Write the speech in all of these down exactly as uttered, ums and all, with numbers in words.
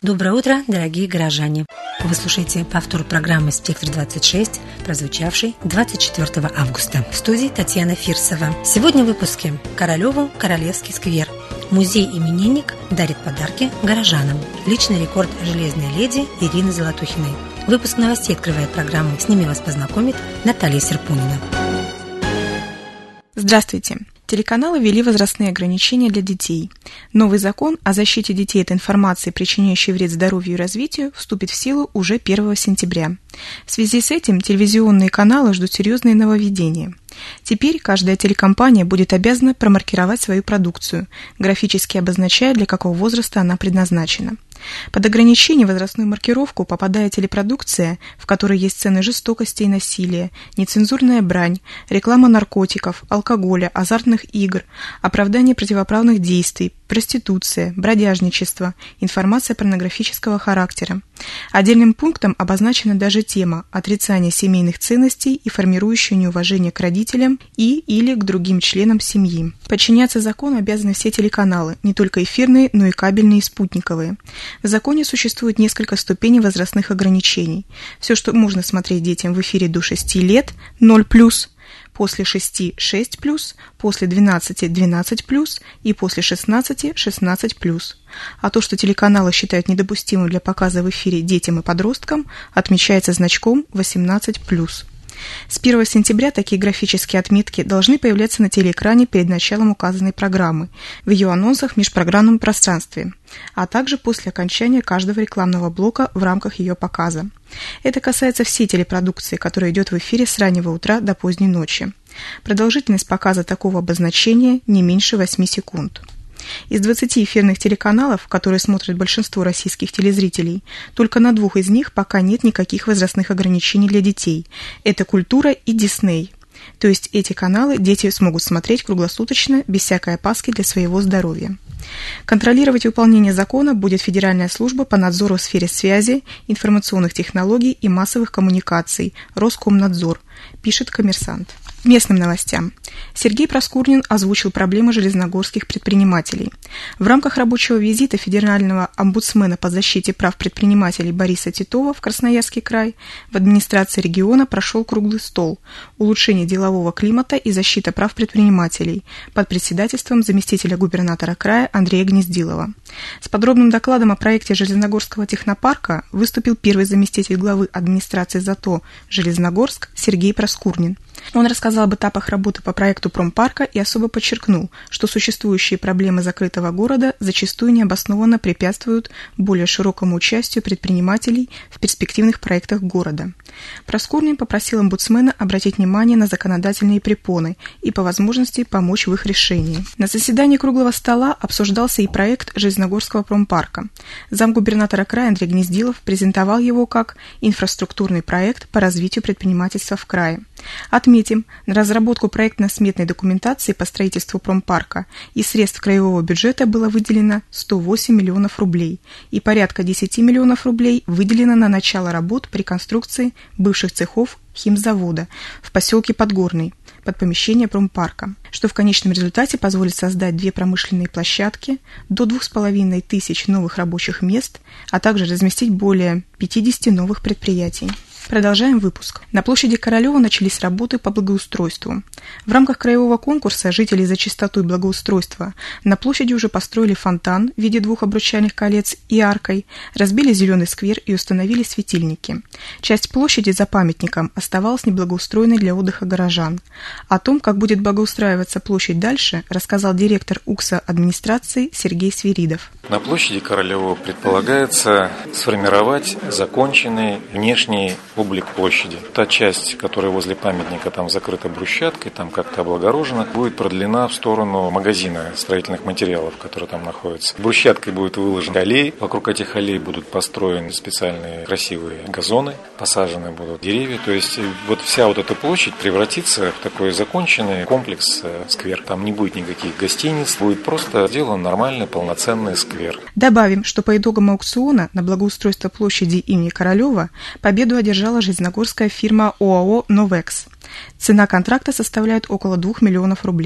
Доброе утро, дорогие горожане! Вы слушаете повтор программы «Спектр двадцать шесть», прозвучавшей двадцать четвёртого августа. В студии Татьяна Фирсова. Сегодня в выпуске Королёву Королевский сквер. Музей-именинник дарит подарки горожанам. Личный рекорд железной леди Ирины Золотухиной. Выпуск новостей открывает программу. С ними вас познакомит Наталья Серпунина. Здравствуйте! Телеканалы ввели возрастные ограничения для детей. Новый закон о защите детей от информации, причиняющей вред здоровью и развитию, вступит в силу уже первого сентября. В связи с этим телевизионные каналы ждут серьезные нововведения. Теперь каждая телекомпания будет обязана промаркировать свою продукцию, графически обозначая, для какого возраста она предназначена. Под ограничение возрастную маркировку попадает телепродукция, в которой есть сцены жестокости и насилия, нецензурная брань, реклама наркотиков, алкоголя, азартных игр, оправдание противоправных действий, проституция, бродяжничество, информация порнографического характера. Отдельным пунктом обозначена даже тема отрицания семейных ценностей и формирующая неуважение к родителям и или к другим членам семьи. Подчиняться закону обязаны все телеканалы, не только эфирные, но и кабельные и спутниковые. В законе существует несколько ступеней возрастных ограничений. Все, что можно смотреть детям в эфире до шести лет – ноль плюс, после шести – шесть плюс, после двенадцати – двенадцать плюс и после шестнадцати – шестнадцать плюс. А то, что телеканалы считают недопустимым для показа в эфире детям и подросткам, отмечается значком восемнадцать плюс. С первого сентября такие графические отметки должны появляться на телеэкране перед началом указанной программы, в ее анонсах в межпрограммном пространстве, а также после окончания каждого рекламного блока в рамках ее показа. Это касается всей телепродукции, которая идет в эфире с раннего утра до поздней ночи. Продолжительность показа такого обозначения не меньше восьми секунд. Из двадцати эфирных телеканалов, которые смотрят большинство российских телезрителей, только на двух из них пока нет никаких возрастных ограничений для детей. Это «Культура» и «Дисней». То есть эти каналы дети смогут смотреть круглосуточно, без всякой опаски для своего здоровья. Контролировать выполнение закона будет Федеральная служба по надзору в сфере связи, информационных технологий и массовых коммуникаций, Роскомнадзор, пишет «Коммерсант». Местным новостям. Сергей Проскурнин озвучил проблемы железногорских предпринимателей. В рамках рабочего визита федерального омбудсмена по защите прав предпринимателей Бориса Титова в Красноярский край в администрации региона прошел круглый стол «Улучшение делового климата и защита прав предпринимателей» под председательством заместителя губернатора края Андрея Гнездилова. С подробным докладом о проекте Железногорского технопарка выступил первый заместитель главы администрации ЗАТО «Железногорск» Сергей Проскурнин. Он рассказал об этапах работы по проекту промпарка и особо подчеркнул, что существующие проблемы закрытого города зачастую необоснованно препятствуют более широкому участию предпринимателей в перспективных проектах города. Проскурнин попросил омбудсмена обратить внимание на законодательные препоны и по возможности помочь в их решении. На заседании круглого стола обсуждался и проект Железногорского промпарка. Замгубернатора края Андрей Гнездилов презентовал его как инфраструктурный проект по развитию предпринимательства в крае. Отметим, на разработку проектно-сметной документации по строительству промпарка из средств краевого бюджета было выделено сто восемь миллионов рублей и порядка десять миллионов рублей выделено на начало работ по реконструкции бывших цехов химзавода в поселке Подгорный под помещение промпарка, что в конечном результате позволит создать две промышленные площадки, до двух с половиной тысяч новых рабочих мест, а также разместить более пятидесяти новых предприятий. Продолжаем выпуск. На площади Королёва начались работы по благоустройству. В рамках краевого конкурса «Жители за чистоту и благоустройство» на площади уже построили фонтан в виде двух обручальных колец и аркой, разбили зеленый сквер и установили светильники. Часть площади за памятником оставалась неблагоустроенной для отдыха горожан. О том, как будет благоустраиваться площадь дальше, рассказал директор УКСа администрации Сергей Свиридов. На площади Королёва предполагается сформировать законченный внешний облик площади. Та часть, которая возле памятника там закрыта брусчаткой, там как-то облагорожена, будет продлена в сторону магазина строительных материалов, который там находится. Брусчаткой будет выложен аллей. Вокруг этих аллей будут построены специальные красивые газоны, посажены будут деревья. То есть вот вся вот эта площадь превратится в такой законченный комплекс, сквер. Там не будет никаких гостиниц, будет просто сделан нормальный полноценный сквер. Добавим, что по итогам аукциона на благоустройство площади имени Королёва победу одержала железногорская фирма ОАО «Новекс». Цена контракта составляет около двух миллионов рублей.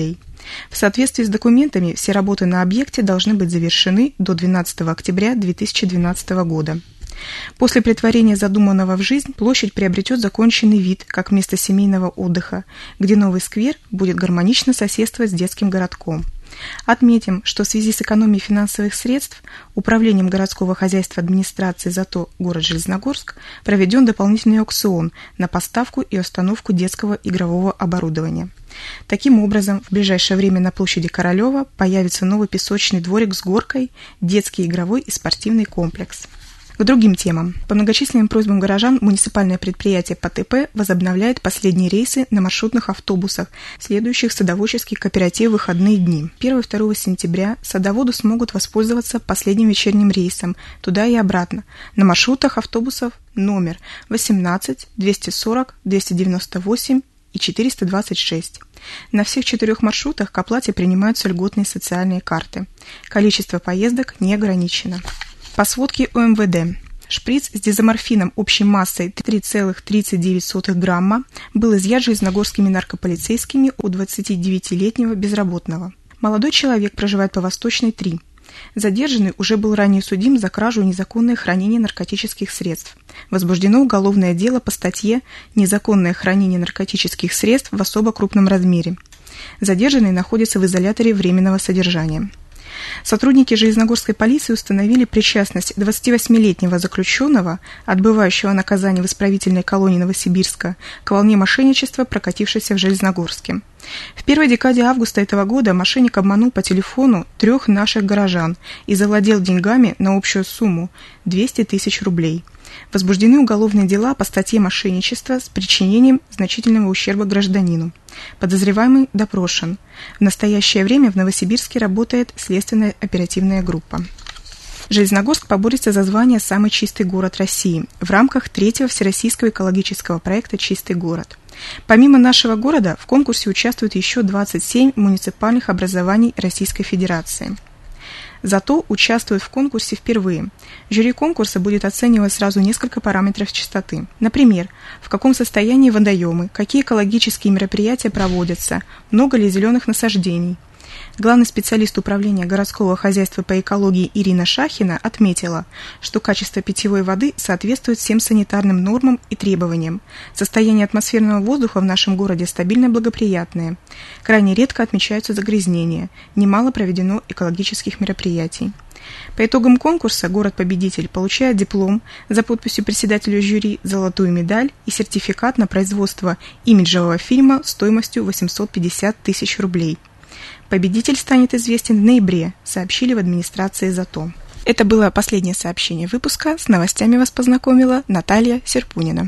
В соответствии с документами, все работы на объекте должны быть завершены до двенадцатого октября две тысячи двенадцатого года. После претворения задуманного в жизнь площадь приобретет законченный вид, как место семейного отдыха, где новый сквер будет гармонично соседствовать с детским городком. Отметим, что в связи с экономией финансовых средств Управлением городского хозяйства администрации ЗАТО город Железногорск проведен дополнительный аукцион на поставку и установку детского игрового оборудования. Таким образом, в ближайшее время на площади Королева появится новый песочный дворик с горкой, детский игровой и спортивный комплекс. К другим темам. По многочисленным просьбам горожан муниципальное предприятие ПТП возобновляет последние рейсы на маршрутных автобусах, следующих садоводческий кооператив в выходные дни. первого-второго сентября садоводы смогут воспользоваться последним вечерним рейсом туда и обратно на маршрутах автобусов номер восемнадцать, двести сорок, двести девяносто восемь и четыреста двадцать шесть. На всех четырех маршрутах к оплате принимаются льготные социальные карты. Количество поездок не ограничено. По сводке ОМВД, шприц с дезоморфином общей массой три целых тридцать девять сотых грамма был изъят железногорскими наркополицейскими у двадцатидевятилетнего безработного. Молодой человек проживает по Восточной, три. Задержанный уже был ранее судим за кражу и незаконное хранение наркотических средств. Возбуждено уголовное дело по статье «Незаконное хранение наркотических средств в особо крупном размере». Задержанный находится в изоляторе временного содержания. Сотрудники железногорской полиции установили причастность двадцативосьмилетнего заключенного, отбывающего наказание в исправительной колонии Новосибирска, к волне мошенничества, прокатившейся в Железногорске. В первой декаде августа этого года мошенник обманул по телефону трех наших горожан и завладел деньгами на общую сумму двести тысяч рублей. Возбуждены уголовные дела по статье «Мошенничество с причинением значительного ущерба гражданину». Подозреваемый допрошен. В настоящее время в Новосибирске работает следственная оперативная группа. Железногорск поборется за звание «Самый чистый город России» в рамках третьего всероссийского экологического проекта «Чистый город». Помимо нашего города в конкурсе участвуют еще двадцать семь муниципальных образований Российской Федерации. ЗАТО участвует в конкурсе впервые. Жюри конкурса будет оценивать сразу несколько параметров чистоты. Например, в каком состоянии водоемы, какие экологические мероприятия проводятся, много ли зеленых насаждений. Главный специалист управления городского хозяйства по экологии Ирина Шахина отметила, что качество питьевой воды соответствует всем санитарным нормам и требованиям. Состояние атмосферного воздуха в нашем городе стабильно благоприятное. Крайне редко отмечаются загрязнения. Немало проведено экологических мероприятий. По итогам конкурса город-победитель получает диплом за подписью председателя жюри, золотую медаль и сертификат на производство имиджевого фильма стоимостью восемьсот пятьдесят тысяч рублей. Победитель станет известен в ноябре, сообщили в администрации ЗАТО. Это было последнее сообщение выпуска. С новостями вас познакомила Наталья Серпунина.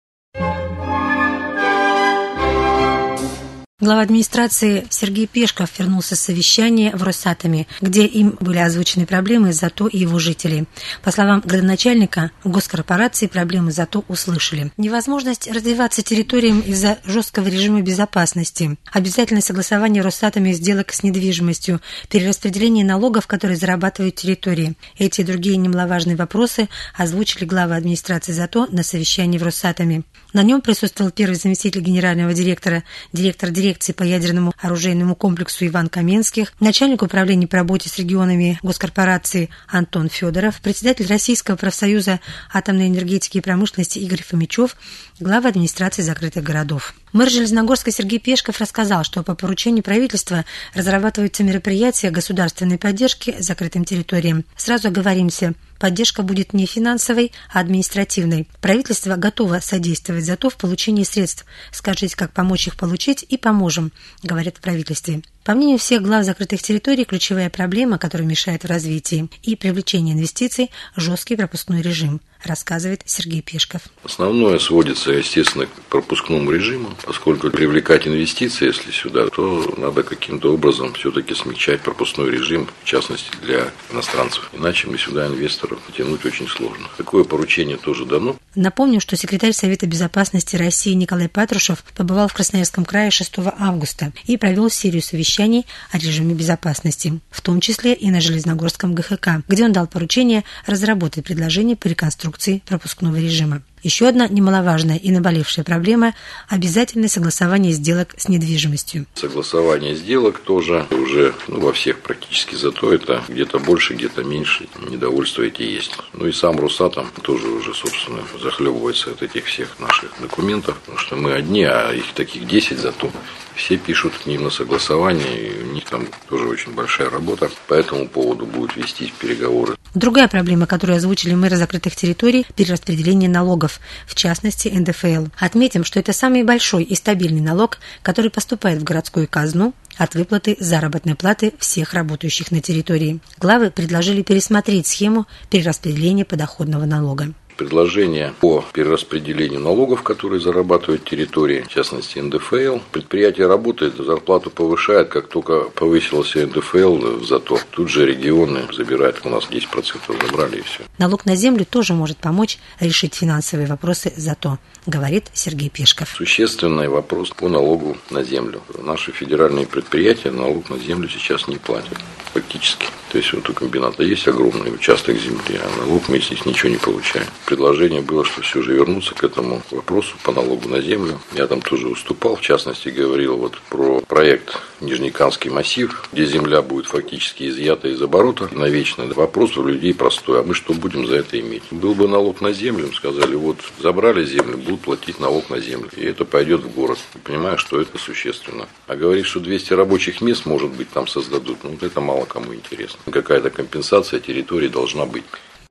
Глава администрации Сергей Пешков вернулся с совещания в Росатоме, где им были озвучены проблемы ЗАТО и его жителей. По словам градоначальника, госкорпорации проблемы ЗАТО услышали. Невозможность развиваться территориям из-за жесткого режима безопасности, обязательное согласование Росатоме сделок с недвижимостью, перераспределение налогов, которые зарабатывают территории. Эти и другие немаловажные вопросы озвучили глава администрации ЗАТО на совещании в Росатоме. На нем присутствовал первый заместитель генерального директора, директор дирекции по ядерному оружейному комплексу Иван Каменских, начальник управления по работе с регионами госкорпорации Антон Федоров, председатель Российского профсоюза атомной энергетики и промышленности Игорь Фомичев, глава администрации закрытых городов. Мэр Железногорска Сергей Пешков рассказал, что по поручению правительства разрабатываются мероприятия государственной поддержки закрытым территориям. Сразу оговоримся, поддержка будет не финансовой, а административной. Правительство готово содействовать ЗАТО в получении средств. Скажите, как помочь их получить, и поможем, говорят в правительстве. По мнению всех глав закрытых территорий, ключевая проблема, которая мешает в развитии и привлечении инвестиций – жесткий пропускной режим, рассказывает Сергей Пешков. Основное сводится, естественно, к пропускному режиму. Поскольку привлекать инвестиции, если сюда, то надо каким-то образом все-таки смягчать пропускной режим, в частности для иностранцев. Иначе мы сюда инвесторов потянуть очень сложно. Такое поручение тоже дано. Напомню, что секретарь Совета безопасности России Николай Патрушев побывал в Красноярском крае шестого августа и провел серию совещаний о режиме безопасности, в том числе и на Железногорском ГХК, где он дал поручение разработать предложение по реконструкции пропускного режима. Еще одна немаловажная и наболевшая проблема – обязательное согласование сделок с недвижимостью. Согласование сделок тоже уже ну, во всех практически, зато это где-то больше, где-то меньше, недовольство эти есть. Ну и сам Росатом тоже уже, собственно, захлебывается от этих всех наших документов, потому что мы одни, а их таких десять зато. Все пишут к ним на согласование, и у них там тоже очень большая работа. По этому поводу будут вестись переговоры. Другая проблема, которую озвучили мэры закрытых территорий – перераспределение налогов, в частности эн дэ эф эл. Отметим, что это самый большой и стабильный налог, который поступает в городскую казну от выплаты заработной платы всех работающих на территории. Главы предложили пересмотреть схему перераспределения подоходного налога. Предложение по перераспределению налогов, которые зарабатывают территории, в частности эн дэ эф эл. Предприятие работает, зарплату повышает, как только повысился эн дэ эф эл, зато тут же регионы забирают, у нас десять процентов забрали и все. Налог на землю тоже может помочь решить финансовые вопросы зато, говорит Сергей Пешков. Существенный вопрос по налогу на землю. Наши федеральные предприятия налог на землю сейчас не платят. Фактически. То есть вот у комбината есть огромный участок земли, а налог мы здесь ничего не получаем. Предложение было, что все же вернуться к этому вопросу по налогу на землю. Я там тоже выступал, в частности говорил вот про проект Нижнекамский массив, где земля будет фактически изъята из оборота навечно. Вопрос у людей простой, а мы что будем за это иметь? Был бы налог на землю, сказали, вот забрали землю, будут платить налог на землю. И это пойдет в город. Понимаю, что это существенно. А говорить, что двести рабочих мест, может быть, там создадут, ну вот это мало кому интересно. Какая-то компенсация территории должна быть.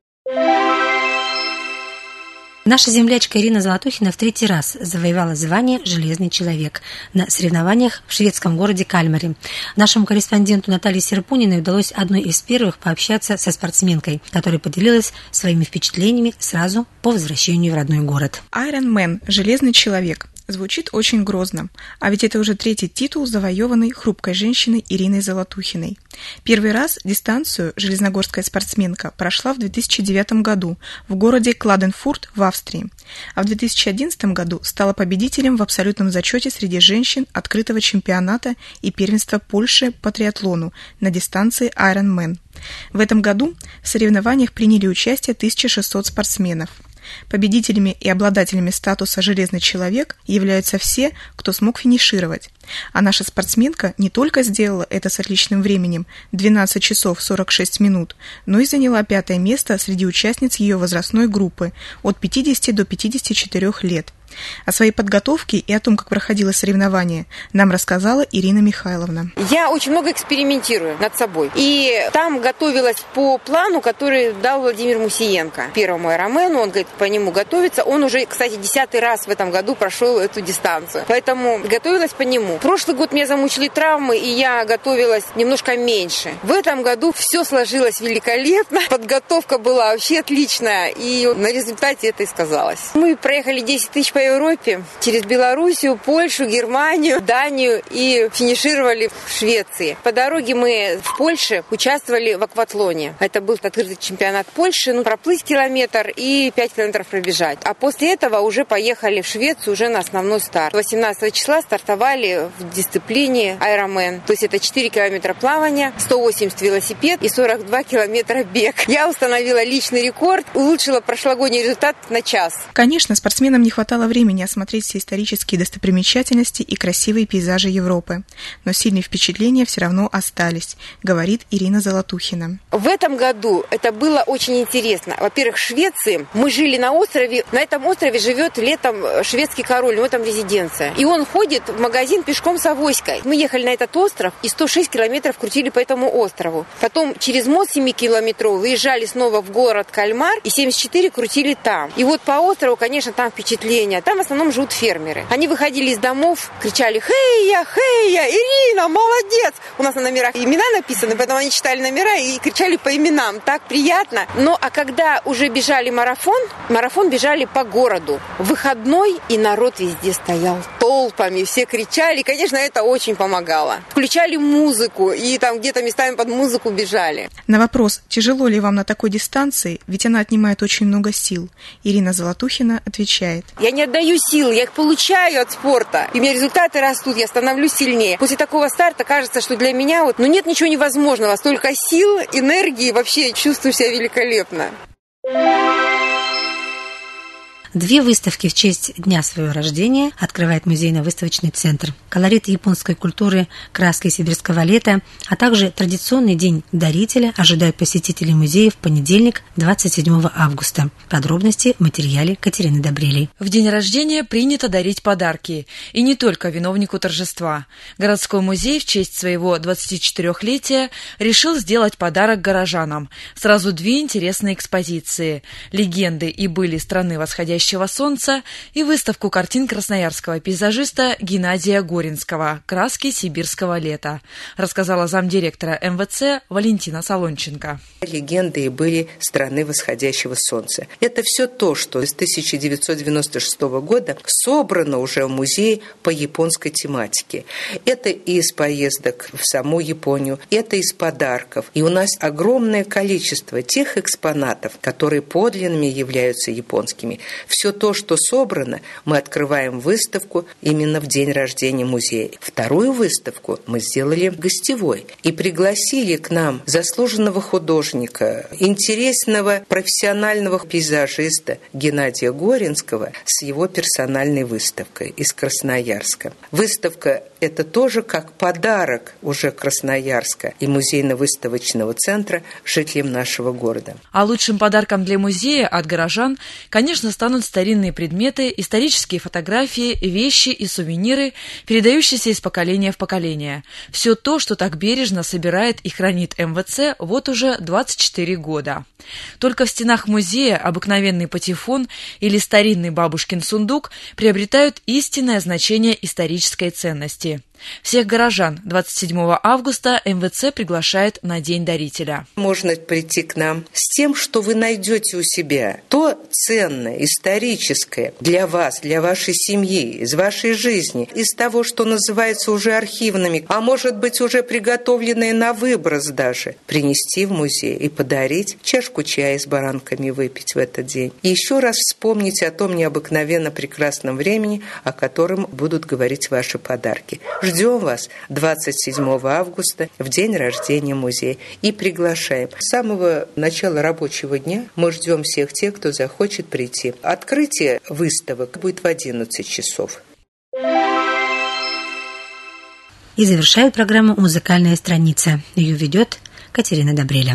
Наша землячка Ирина Золотухина в третий раз завоевала звание «Железный человек» на соревнованиях в шведском городе Кальмаре. Нашему корреспонденту Наталье Серпуниной удалось одной из первых пообщаться со спортсменкой, которая поделилась своими впечатлениями сразу по возвращению в родной город. Ironman – «Железный человек». Звучит очень грозно, а ведь это уже третий титул, завоеванный хрупкой женщиной Ириной Золотухиной. Первый раз дистанцию железногорская спортсменка прошла в две тысячи девятом году в городе Кладенфурт в Австрии, а в две тысячи одиннадцатом году стала победителем в абсолютном зачете среди женщин открытого чемпионата и первенства Польши по триатлону на дистанции Ironman. В этом году в соревнованиях приняли участие тысяча шестьсот спортсменов. Победителями и обладателями статуса «Железный человек» являются все, кто смог финишировать. А наша спортсменка не только сделала это с отличным временем – двенадцать часов сорок шесть минут, но и заняла пятое место среди участниц ее возрастной группы от пятидесяти до пятидесяти четырёх лет. О своей подготовке и о том, как проходило соревнование, нам рассказала Ирина Михайловна. Я очень много экспериментирую над собой. И там готовилась по плану, который дал Владимир Мусиенко. Первому Ironman, он говорит, по нему готовится. Он уже, кстати, десятый раз в этом году прошел эту дистанцию. Поэтому готовилась по нему. Прошлый год меня замучили травмы, и я готовилась немножко меньше. В этом году все сложилось великолепно. Подготовка была вообще отличная. И на результате это и сказалось. Мы проехали десять тысяч по Европе, через Белоруссию, Польшу, Германию, Данию и финишировали в Швеции. По дороге мы в Польше участвовали в акватлоне. Это был открытый чемпионат Польши, ну, проплыть километр и пять километров пробежать. А после этого уже поехали в Швецию уже на основной старт. восемнадцатого числа стартовали в дисциплине Ironman. То есть это четыре километра плавания, сто восемьдесят велосипед и сорок два километра бег. Я установила личный рекорд, улучшила прошлогодний результат на час. Конечно, спортсменам не хватало времени осмотреть все исторические достопримечательности и красивые пейзажи Европы. Но сильные впечатления все равно остались, говорит Ирина Золотухина. В этом году это было очень интересно. Во-первых, в Швеции мы жили на острове. На этом острове живет летом шведский король, у него там резиденция. И он ходит в магазин пешком с авоськой. Мы ехали на этот остров и сто шесть километров крутили по этому острову. Потом через мост семикилометровый выезжали снова в город Кальмар и семьдесят четыре крутили там. И вот по острову, конечно, там впечатления. Там в основном живут фермеры. Они выходили из домов, кричали «Хей-я, хей-я, Ирина, молодец!» У нас на номерах имена написаны, поэтому они читали номера и кричали по именам. Так приятно. Но а когда уже бежали марафон, марафон бежали по городу. Выходной, и народ везде стоял толпами. Все кричали. Конечно, это очень помогало. Включали музыку и там где-то местами под музыку бежали. На вопрос, тяжело ли вам на такой дистанции, ведь она отнимает очень много сил, Ирина Золотухина отвечает. Я не отдаю силы, я их получаю от спорта. И у меня результаты растут, я становлюсь сильнее. После такого старта кажется, что для меня вот, ну нет ничего невозможного. Столько сил, энергии, вообще чувствую себя великолепно. Две выставки в честь дня своего рождения открывает музейно-выставочный центр. Колорит японской культуры, краски сибирского лета, а также традиционный день дарителя ожидают посетителей музея в понедельник, двадцать седьмого августа. Подробности в материале Катерины Добрелей. В день рождения принято дарить подарки. И не только виновнику торжества. Городской музей в честь своего двадцатичетырёхлетия решил сделать подарок горожанам. Сразу две интересные экспозиции – «Легенды и были страны восходящего солнца» и выставку картин красноярского пейзажиста Геннадия Горинского «Краски сибирского лета», рассказала замдиректора эм вэ цэ Валентина Солонченко. «Легенды и были страны восходящего солнца». Это все то, что с тысяча девятьсот девяносто шестого года собрано уже в музее по японской тематике. Это и из поездок в саму Японию, это из подарков. И у нас огромное количество тех экспонатов, которые подлинными являются японскими. Все то, что собрано, мы открываем выставку именно в день рождения музея. Вторую выставку мы сделали гостевой и пригласили к нам заслуженного художника, интересного профессионального пейзажиста Геннадия Горинского с его персональной выставкой из Красноярска. Выставка – это тоже как подарок уже Красноярска и музейно-выставочного центра жителям нашего города. А лучшим подарком для музея от горожан, конечно, станут старинные предметы, исторические фотографии, вещи и сувениры, передающиеся из поколения в поколение. Все то, что так бережно собирает и хранит эм вэ цэ вот уже двадцать четыре года. Только в стенах музея обыкновенный патефон или старинный бабушкин сундук приобретают истинное значение исторической ценности. Всех горожан двадцать седьмого августа эм вэ цэ приглашает на День дарителя. Можно прийти к нам с тем, что вы найдете у себя то ценное, историческое для вас, для вашей семьи, из вашей жизни, из того, что называется уже архивными, а может быть уже приготовленное на выброс даже, принести в музей и подарить, чашку чая с баранками выпить в этот день. И еще раз вспомнить о том необыкновенно прекрасном времени, о котором будут говорить ваши подарки. Ждем вас двадцать седьмого августа в день рождения музея и приглашаем. С самого начала рабочего дня мы ждем всех тех, кто захочет прийти. Открытие выставок будет в одиннадцать часов. И завершает программу «Музыкальная страница». Ее ведет Катерина Добреля.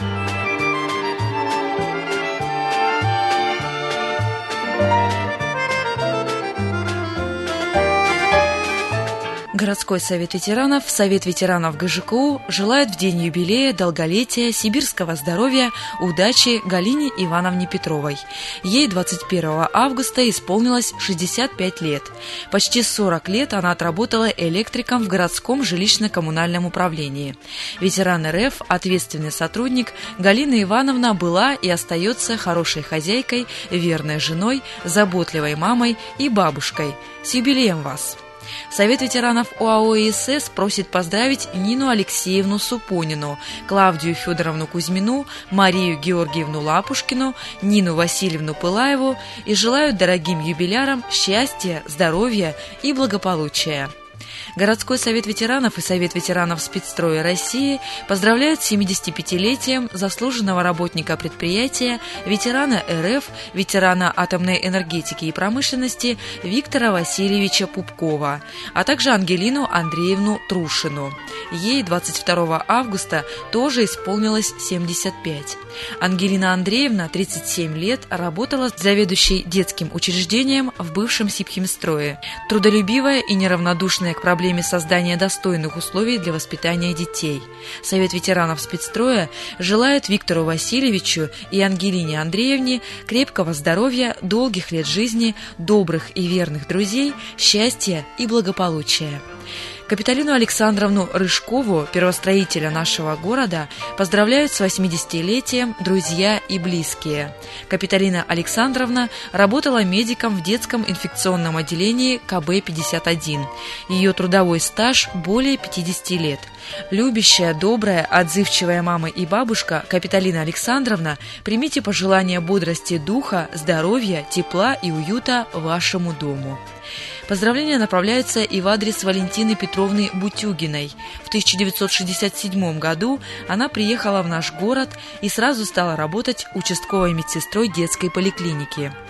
Городской совет ветеранов, Совет ветеранов гэ жэ ка у желает в день юбилея, долголетия, сибирского здоровья, удачи Галине Ивановне Петровой. Ей двадцать первого августа исполнилось шестьдесят пять лет. Почти сорок лет она отработала электриком в городском жилищно-коммунальном управлении. Ветеран эр эф, ответственный сотрудник, Галина Ивановна была и остается хорошей хозяйкой, верной женой, заботливой мамой и бабушкой. С юбилеем вас! Совет ветеранов о а о эс эс просит поздравить Нину Алексеевну Супонину, Клавдию Федоровну Кузьмину, Марию Георгиевну Лапушкину, Нину Васильевну Пылаеву и желают дорогим юбилярам счастья, здоровья и благополучия. Городской совет ветеранов и Совет ветеранов спецстроя России поздравляют с семидесятипятилетием заслуженного работника предприятия, ветерана эр эф, ветерана атомной энергетики и промышленности Виктора Васильевича Пупкова, а также Ангелину Андреевну Трушину. Ей двадцать второго августа тоже исполнилось семьдесят пять. Ангелина Андреевна, тридцать семь лет, работала заведующей детским учреждением в бывшем Сибхимстрое. Трудолюбивая и неравнодушная к проблеме создания достойных условий для воспитания детей. Совет ветеранов спецстроя желает Виктору Васильевичу и Ангелине Андреевне крепкого здоровья, долгих лет жизни, добрых и верных друзей, счастья и благополучия. Капиталину Александровну Рыжкову, первостроителя нашего города, поздравляют с восьмидесятилетием друзья и близкие. Капиталина Александровна работала медиком в детском инфекционном отделении ка бэ пятьдесят один. Ее трудовой стаж более пятидесяти лет. Любящая, добрая, отзывчивая мама и бабушка Капиталина Александровна, примите пожелания бодрости духа, здоровья, тепла и уюта вашему дому. Поздравления направляются и в адрес Валентины Петровны Бутюгиной. В тысяча девятьсот шестьдесят седьмом году она приехала в наш город и сразу стала работать участковой медсестрой детской поликлиники.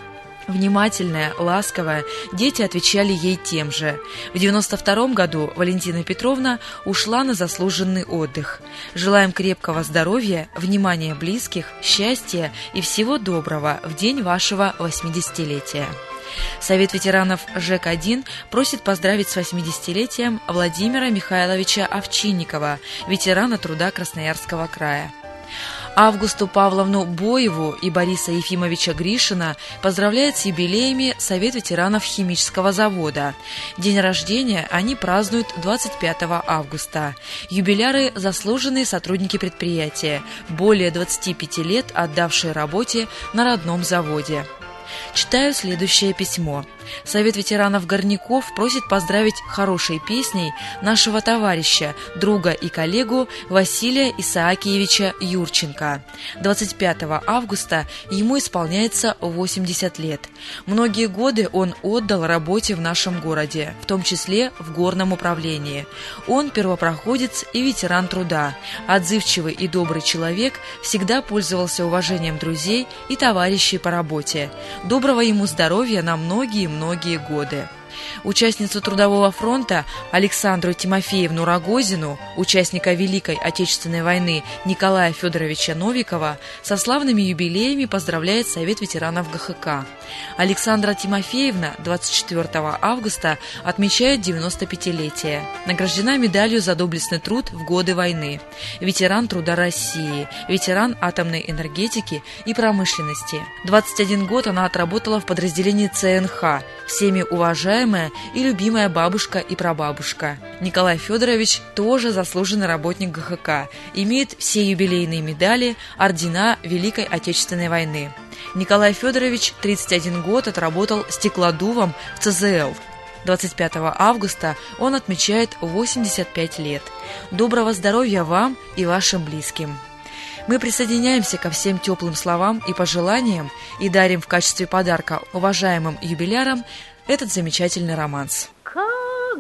Внимательная, ласковая, дети отвечали ей тем же. В девяносто втором году Валентина Петровна ушла на заслуженный отдых. Желаем крепкого здоровья, внимания близких, счастья и всего доброго в день вашего восьмидесятилетия. Совет ветеранов ЖЭК один просит поздравить с восьмидесятилетием Владимира Михайловича Овчинникова, ветерана труда Красноярского края. Августу Павловну Боеву и Бориса Ефимовича Гришина поздравляет с юбилеями Совет ветеранов химического завода. День рождения они празднуют двадцать пятого августа. Юбиляры – заслуженные сотрудники предприятия, более двадцати пяти лет отдавшие работе на родном заводе. Читаю следующее письмо. Совет ветеранов Горняков просит поздравить хорошей песней нашего товарища, друга и коллегу Василия Исаакиевича Юрченко. двадцать пятого августа ему исполняется восемьдесят лет. Многие годы он отдал работе в нашем городе, в том числе в горном управлении. Он первопроходец и ветеран труда. Отзывчивый и добрый человек, всегда пользовался уважением друзей и товарищей по работе. Доброго ему здоровья на многие-многие годы. Участницу Трудового фронта Александру Тимофеевну Рогозину, участника Великой Отечественной войны Николая Федоровича Новикова, со славными юбилеями поздравляет Совет ветеранов ГХК. Александра Тимофеевна двадцать четвёртого августа отмечает девяностопятилетие. Награждена медалью за доблестный труд в годы войны. Ветеран труда России, ветеран атомной энергетики и промышленности. двадцать один год она отработала в подразделении ЦНХ, всеми уважаемая и любимая бабушка и прабабушка. Николай Федорович тоже заслуженный работник ГХК, имеет все юбилейные медали, ордена Великой Отечественной войны. Николай Федорович тридцать один год отработал стеклодувом в ЦЗЛ. двадцать пятого августа он отмечает восемьдесят пять лет. Доброго здоровья вам и вашим близким. Мы присоединяемся ко всем теплым словам и пожеланиям и дарим в качестве подарка уважаемым юбилярам этот замечательный романс. Как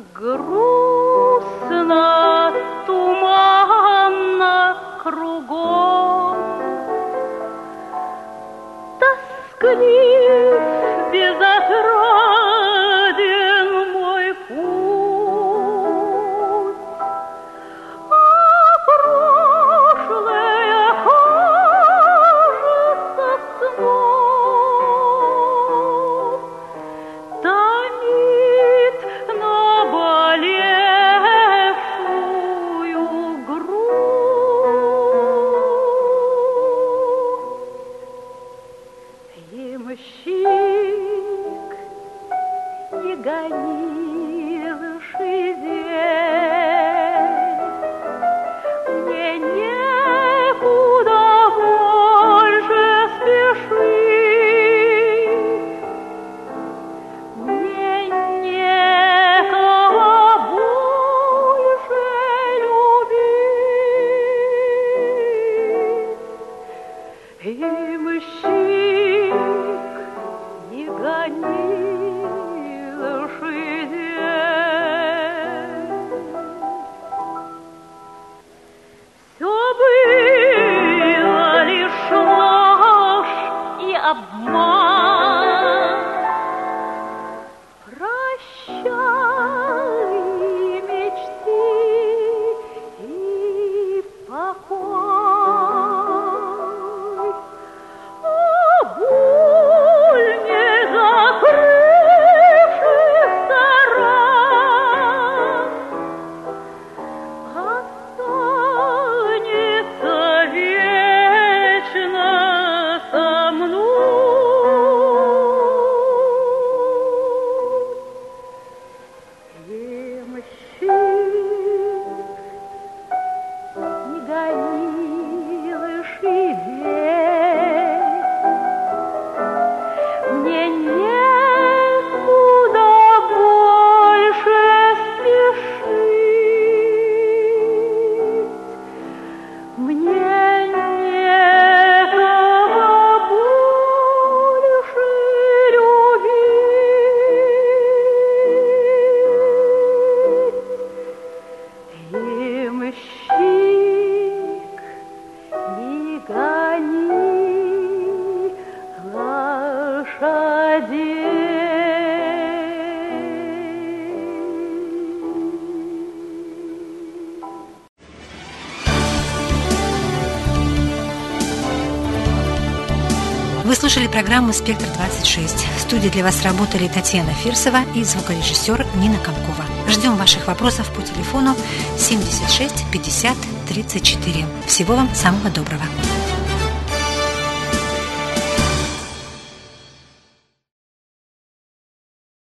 грустно, туманно кругом, тосклив, безотраден мой путь, а прошлое кажется сном, томит наболевшую грудь. Ямщик, не гони лошадей, мне некуда больше спешить, мне некого больше любить. Ямщик, не гони лошадей. Все было лишь ложь и обман. Прощай, мечты и покой. О, боль не закрывшихся ран останется вечно со мной. Ямщик, не гони лошадей, мне некуда больше спешить, мне некого больше любить. Ямщик, не гони лошадей. Вы слушали программу «Спектр двадцать шесть». В студии для вас работали Татьяна Фирсова и звукорежиссер Нина Комкова. Ждем ваших вопросов по телефону семьдесят шесть пятьдесят тридцать четыре. Всего вам самого доброго.